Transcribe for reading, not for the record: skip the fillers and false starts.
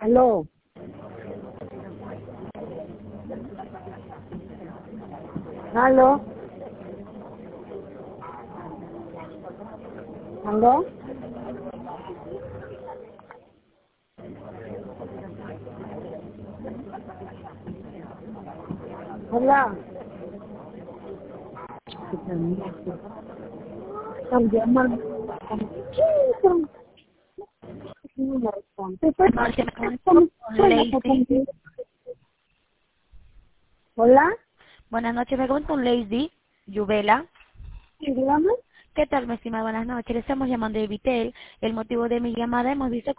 Aló. Aló. Aló. Hola. Están llamando. No me responde. Noche, me comunico con Lacey. Hola. Buenas noches, me comunico con Lacey Yubela. Sí, dígame. ¿Qué tal, mi estimada? Buenas noches. Le estamos llamando de Vitel. El motivo de mi llamada, hemos visto